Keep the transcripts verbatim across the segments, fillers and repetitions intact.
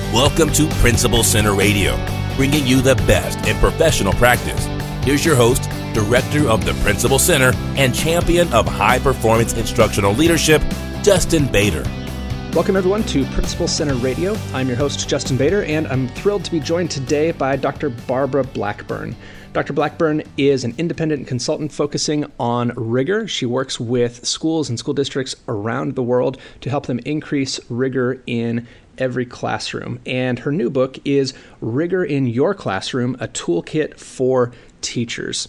Welcome to Principal Center Radio, bringing you the best in professional practice. Here's your host, Director of the Principal Center and Champion of High Performance Instructional Leadership, Justin Bader. Welcome, everyone, to Principal Center Radio. I'm your host, Justin Bader, and I'm thrilled to be joined today by Doctor Barbara Blackburn. Doctor Blackburn is an independent consultant focusing on rigor. She works with schools and school districts around the world to help them increase rigor in every classroom. And her new book is Rigor in Your Classroom, a Toolkit for Teachers.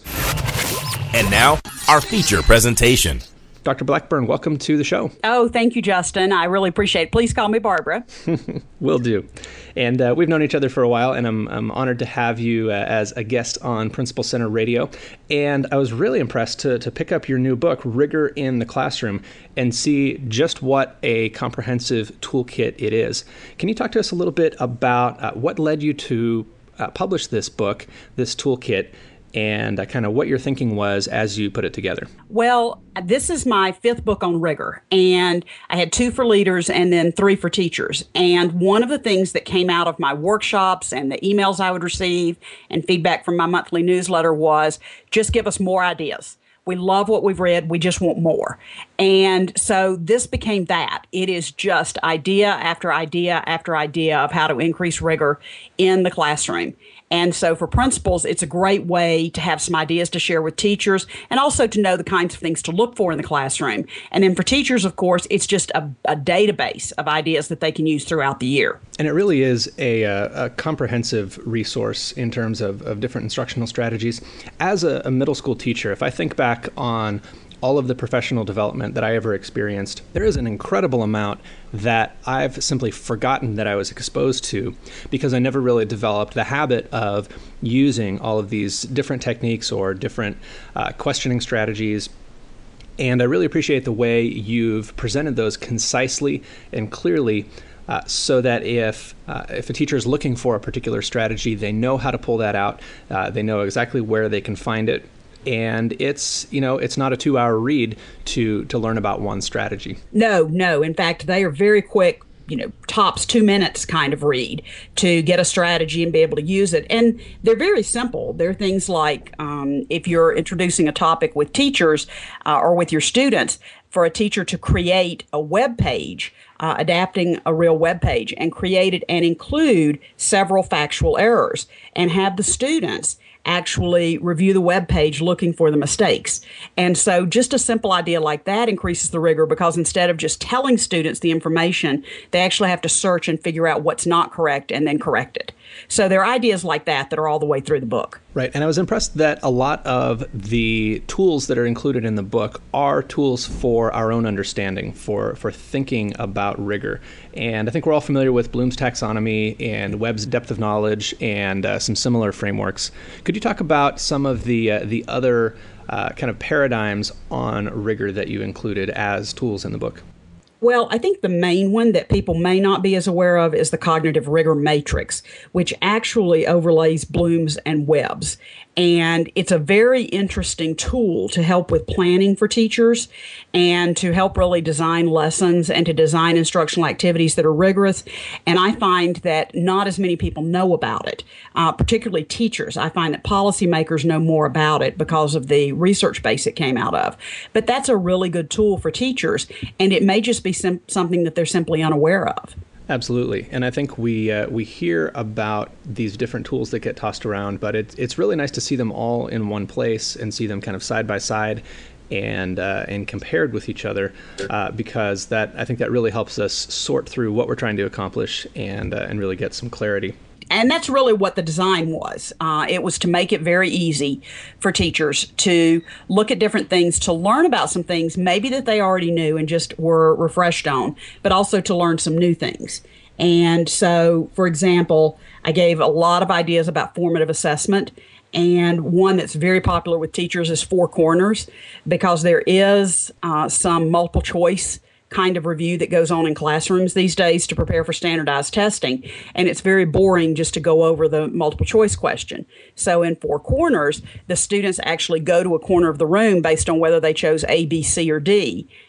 And now, our feature presentation. Doctor Blackburn, welcome to the show. Oh, thank you, Justin. I really appreciate it. Please call me Barbara. Will do. And uh, we've known each other for a while, and I'm, I'm honored to have you uh, as a guest on Principal Center Radio. And I was really impressed to, to pick up your new book, Rigor in the Classroom, and see just what a comprehensive toolkit it is. Can you talk to us a little bit about uh, what led you to uh, publish this book, this toolkit, and uh, kind of what your thinking was as you put it together? Well, this is my fifth book on rigor, and I had two for leaders and then three for teachers. And one of the things that came out of my workshops and the emails I would receive and feedback from my monthly newsletter was just give us more ideas. We love what we've read. We just want more. And so this became that. It is just idea after idea after idea of how to increase rigor in the classroom. And so for principals, it's a great way to have some ideas to share with teachers and also to know the kinds of things to look for in the classroom. And then for teachers, of course, it's just a, a database of ideas that they can use throughout the year. And it really is a, a, a comprehensive resource in terms of, of different instructional strategies. As a, a middle school teacher, if I think back on all of the professional development that I ever experienced, there is an incredible amount that I've simply forgotten that I was exposed to because I never really developed the habit of using all of these different techniques or different uh, questioning strategies. And I really appreciate the way you've presented those concisely and clearly uh, so that if uh, if a teacher is looking for a particular strategy, they know how to pull that out. Uh, they know exactly where they can find it. And it's, you know, it's not a two-hour read to to learn about one strategy. No, no. In fact, they are very quick, you know, tops two minutes kind of read to get a strategy and be able to use it. And they're very simple. They're things like um, if you're introducing a topic with teachers uh, or with your students, for a teacher to create a web page, uh, adapting a real web page, and create it and include several factual errors and have the students actually review the web page looking for the mistakes. And so just a simple idea like that increases the rigor because instead of just telling students the information, they actually have to search and figure out what's not correct and then correct it. So there are ideas like that that are all the way through the book. Right. And I was impressed that a lot of the tools that are included in the book are tools for our own understanding, for, for thinking about rigor. And I think we're all familiar with Bloom's taxonomy and Webb's depth of knowledge and uh, some similar frameworks. Could you talk about some of the uh, the other uh, kind of paradigms on rigor that you included as tools in the book? Well, I think the main one that people may not be as aware of is the cognitive rigor matrix, which actually overlays Bloom's and Webb's. And it's a very interesting tool to help with planning for teachers and to help really design lessons and to design instructional activities that are rigorous. And I find that not as many people know about it, uh, particularly teachers. I find that policymakers know more about it because of the research base it came out of. But that's a really good tool for teachers, and it may just be sim- something that they're simply unaware of. Absolutely. And I think we uh, we hear about these different tools that get tossed around, but it, it's really nice to see them all in one place and see them kind of side by side and uh, and compared with each other uh, because that I think that really helps us sort through what we're trying to accomplish and uh, and really get some clarity. And that's really what the design was. Uh, it was to make it very easy for teachers to look at different things, to learn about some things maybe that they already knew and just were refreshed on, but also to learn some new things. And so, for example, I gave a lot of ideas about formative assessment. And one that's very popular with teachers is Four Corners, because there is uh, some multiple choice kind of review that goes on in classrooms these days to prepare for standardized testing. And it's very boring just to go over the multiple choice question. So in Four Corners, the students actually go to a corner of the room based on whether they chose A, B, C, or D.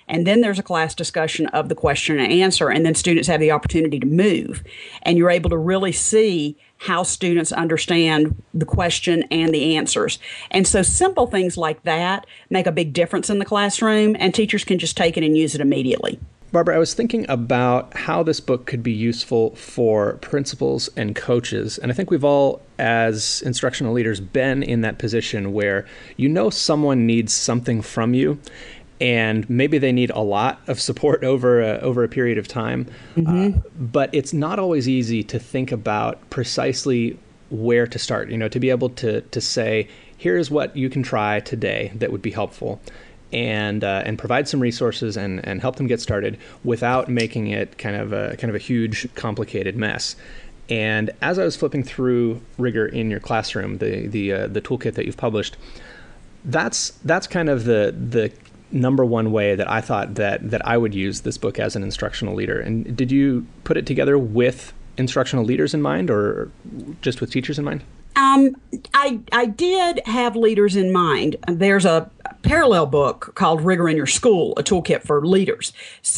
And then there's a class discussion of the question and answer, and then students have the opportunity to move. And you're able to really see how students understand the question and the answers. And so simple things like that make a big difference in the classroom, and teachers can just take it and use it immediately. Barbara, I was thinking about how this book could be useful for principals and coaches. And I think we've all, as instructional leaders, been in that position where you know someone needs something from you, and maybe they need a lot of support over a, over a period of time. Mm-hmm. Uh, but it's not always easy to think about precisely where to start, you know, to be able to to say, here's what you can try today that would be helpful. And uh, and provide some resources and, and help them get started without making it kind of a kind of a huge, complicated mess. And as I was flipping through Rigor in Your Classroom, the the uh, the toolkit that you've published, that's that's kind of the the number one way that I thought that that I would use this book as an instructional leader. And did you put it together with instructional leaders in mind, or just with teachers in mind? Um, I I did have leaders in mind. There's a parallel book called Rigor in Your School, a toolkit for leaders.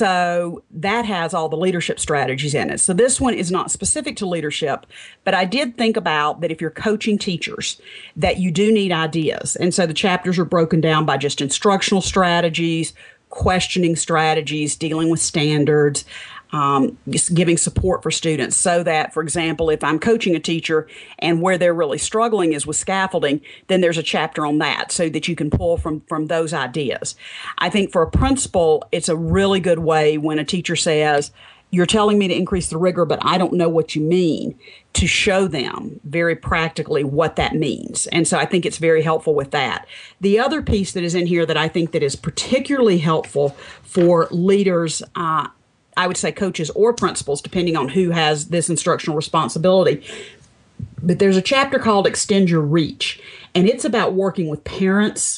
So that has all the leadership strategies in it. So this one is not specific to leadership, but I did think about that if you're coaching teachers, that you do need ideas. And so the chapters are broken down by just instructional strategies, questioning strategies, dealing with standards, Um, just giving support for students, so that, for example, if I'm coaching a teacher and where they're really struggling is with scaffolding, then there's a chapter on that so that you can pull from, from those ideas. I think for a principal, it's a really good way when a teacher says, you're telling me to increase the rigor, but I don't know what you mean, to show them very practically what that means. And so I think it's very helpful with that. The other piece that is in here that I think that is particularly helpful for leaders, uh, I would say coaches or principals, depending on who has this instructional responsibility. But there's a chapter called Extend Your Reach, and it's about working with parents,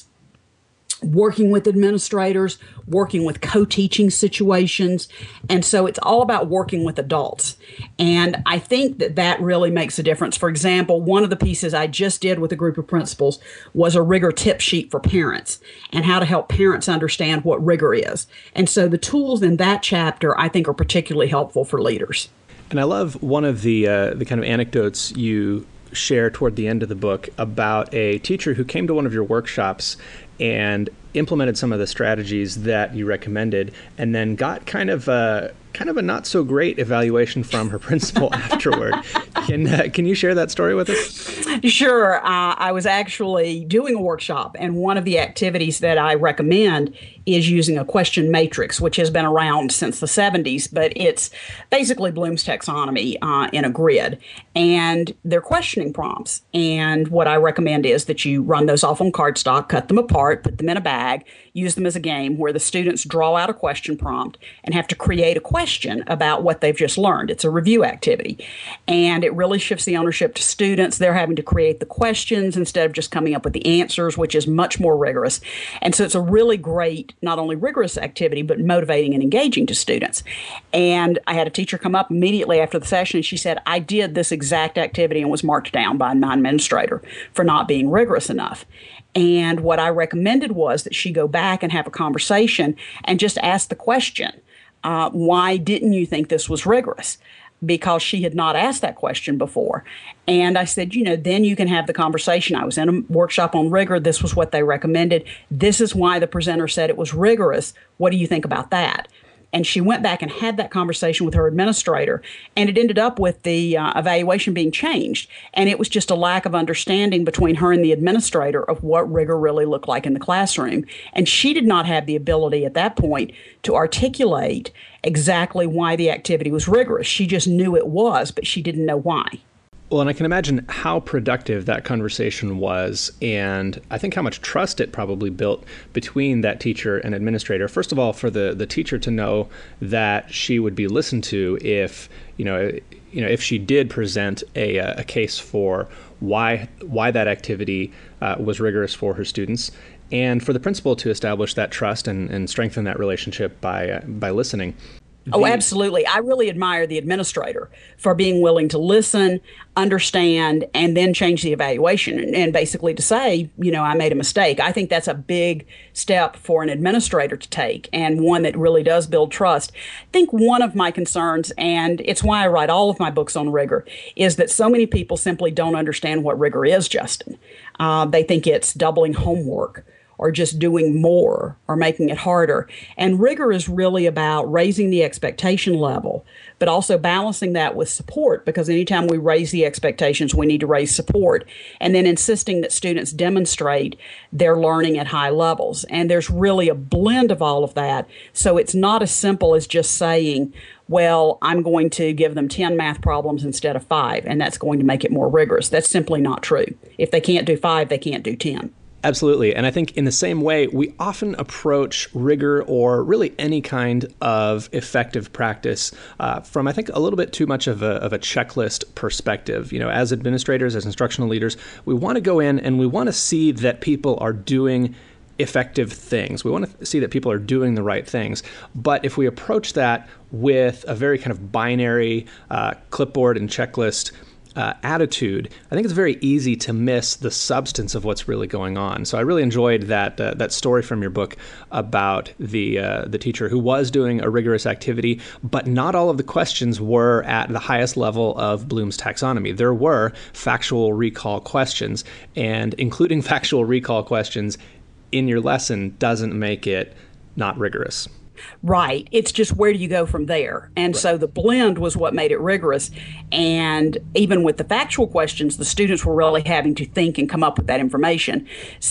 working with administrators, working with co-teaching situations. And so it's all about working with adults. And I think that that really makes a difference. For example, one of the pieces I just did with a group of principals was a rigor tip sheet for parents and how to help parents understand what rigor is. And so the tools in that chapter, I think, are particularly helpful for leaders. And I love one of the uh, the kind of anecdotes you share toward the end of the book about a teacher who came to one of your workshops and implemented some of the strategies that you recommended, and then got kind of a kind of a not so great evaluation from her principal afterward. Can uh, can you share that story with us? Sure. Uh, I was actually doing a workshop, and one of the activities that I recommend is using a question matrix, which has been around since the seventies, but it's basically Bloom's taxonomy uh, in a grid. And they're questioning prompts. And what I recommend is that you run those off on cardstock, cut them apart, put them in a bag, use them as a game where the students draw out a question prompt and have to create a question about what they've just learned. It's a review activity. And it really shifts the ownership to students. They're having to create the questions instead of just coming up with the answers, which is much more rigorous. And so it's a really great, not only rigorous activity, but motivating and engaging to students. And I had a teacher come up immediately after the session, and she said, I did this exact activity and was marked down by my administrator for not being rigorous enough. And what I recommended was that she go back and have a conversation and just ask the question, uh, why didn't you think this was rigorous? Because she had not asked that question before. And I said, you know, then you can have the conversation. I was in a workshop on rigor. This was what they recommended. This is why the presenter said it was rigorous. What do you think about that? And she went back and had that conversation with her administrator, and it ended up with the uh, evaluation being changed. And it was just a lack of understanding between her and the administrator of what rigor really looked like in the classroom. And she did not have the ability at that point to articulate exactly why the activity was rigorous. She just knew it was, but she didn't know why. Well, and I can imagine how productive that conversation was, and I think how much trust it probably built between that teacher and administrator. First of all, for the, the teacher to know that she would be listened to if, you know, you know, if she did present a, a case for why why that activity uh, was rigorous for her students, and for the principal to establish that trust and, and strengthen that relationship by uh, by listening. Oh, absolutely. I really admire the administrator for being willing to listen, understand, and then change the evaluation and, and basically to say, you know, I made a mistake. I think that's a big step for an administrator to take and one that really does build trust. I think one of my concerns, and it's why I write all of my books on rigor, is that so many people simply don't understand what rigor is, Justin. Uh, they think it's doubling homework, or just doing more or making it harder. And rigor is really about raising the expectation level, but also balancing that with support, because anytime we raise the expectations, we need to raise support, and then insisting that students demonstrate their learning at high levels. And there's really a blend of all of that. So it's not as simple as just saying, well, I'm going to give them ten math problems instead of five, and that's going to make it more rigorous. That's simply not true. If they can't do five, they can't do ten. Absolutely. And I think in the same way, we often approach rigor or really any kind of effective practice uh, from, I think, a little bit too much of a, of a checklist perspective. You know, as administrators, as instructional leaders, we want to go in and we want to see that people are doing effective things. We want to see that people are doing the right things. But if we approach that with a very kind of binary uh, clipboard and checklist Uh, attitude, I think it's very easy to miss the substance of what's really going on. So I really enjoyed that uh, that story from your book about the uh, the teacher who was doing a rigorous activity, but not all of the questions were at the highest level of Bloom's taxonomy. There were factual recall questions, and including factual recall questions in your lesson doesn't make it not rigorous. Right. It's just where do you go from there? And right. So the blend was what made it rigorous. And even with the factual questions, the students were really having to think and come up with that information.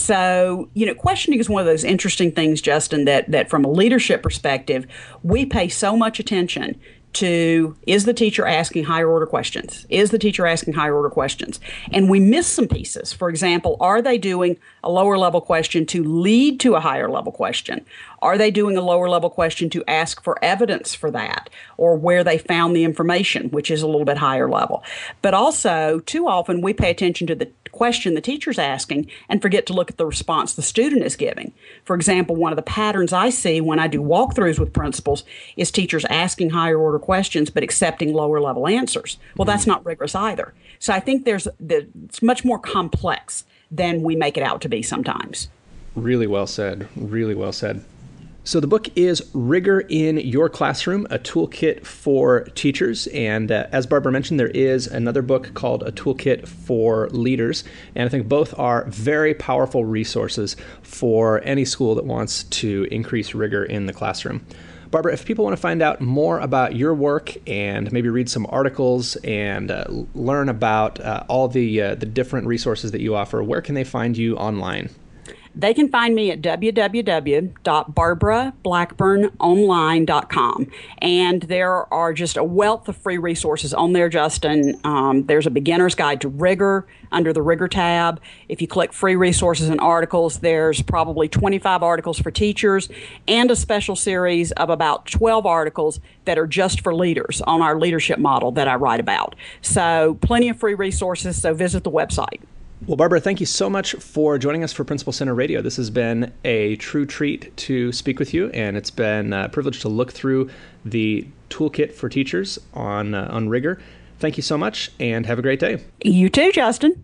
So, you know, questioning is one of those interesting things, Justin, that, that from a leadership perspective, we pay so much attention to, is the teacher asking higher order questions? Is the teacher asking higher order questions? And we miss some pieces. For example, are they doing a lower level question to lead to a higher level question? Are they doing a lower level question to ask for evidence for that, or where they found the information, which is a little bit higher level? But also, too often we pay attention to the question the teacher's asking and forget to look at the response the student is giving. For example, one of the patterns I see when I do walkthroughs with principals is teachers asking higher order questions but accepting lower level answers. Well, that's not rigorous either. So I think there's the, it's much more complex than we make it out to be sometimes. Really well said. Really well said. So the book is Rigor in Your Classroom, a toolkit for teachers. And uh, as Barbara mentioned, there is another book called A Toolkit for Leaders. And I think both are very powerful resources for any school that wants to increase rigor in the classroom. Barbara, if people want to find out more about your work and maybe read some articles and uh, learn about uh, all the uh, the different resources that you offer, where can they find you online? They can find me at w w w dot barbara blackburn online dot com. And there are just a wealth of free resources on there, Justin. Um, there's a beginner's guide to rigor under the rigor tab. If you click free resources and articles, there's probably twenty-five articles for teachers and a special series of about twelve articles that are just for leaders on our leadership model that I write about. So plenty of free resources, so visit the website. Well, Barbara, thank you so much for joining us for Principal Center Radio. This has been a true treat to speak with you, and it's been a privilege to look through the toolkit for teachers on uh, on rigor. Thank you so much, and have a great day. You too, Justin.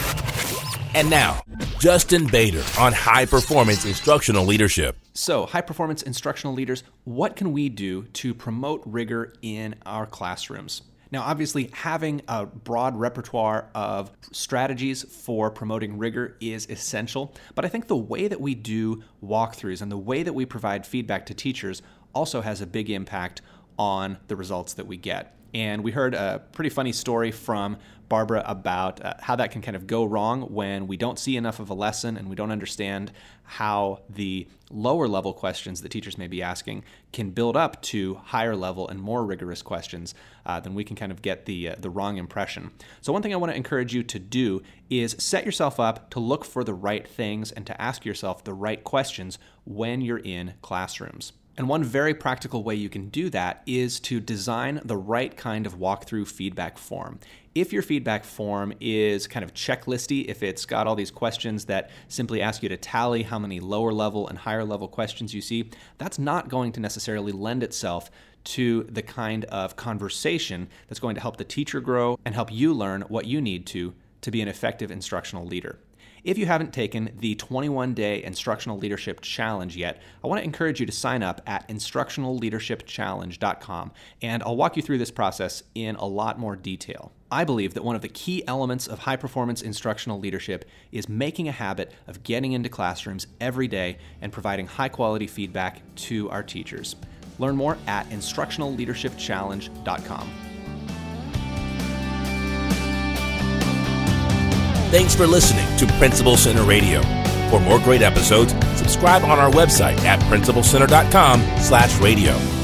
And now, Justin Bader on High Performance Instructional Leadership. So, high performance instructional leaders, what can we do to promote rigor in our classrooms? Now, obviously, having a broad repertoire of strategies for promoting rigor is essential, but I think the way that we do walkthroughs and the way that we provide feedback to teachers also has a big impact on the results that we get. And we heard a pretty funny story from Barbara about uh, how that can kind of go wrong when we don't see enough of a lesson and we don't understand how the lower level questions that teachers may be asking can build up to higher level and more rigorous questions. Uh, then we can kind of get the uh, the wrong impression. So one thing I want to encourage you to do is set yourself up to look for the right things and to ask yourself the right questions when you're in classrooms. And one very practical way you can do that is to design the right kind of walkthrough feedback form. If your feedback form is kind of checklisty, if it's got all these questions that simply ask you to tally how many lower level and higher level questions you see, that's not going to necessarily lend itself to the kind of conversation that's going to help the teacher grow and help you learn what you need to to be an effective instructional leader. If you haven't taken the twenty-one day Instructional Leadership Challenge yet, I want to encourage you to sign up at instructional leadership challenge dot com, and I'll walk you through this process in a lot more detail. I believe that one of the key elements of high-performance instructional leadership is making a habit of getting into classrooms every day and providing high-quality feedback to our teachers. Learn more at instructional leadership challenge dot com. Thanks for listening to Principal Center Radio. For more great episodes, subscribe on our website at principal center dot com slash radio.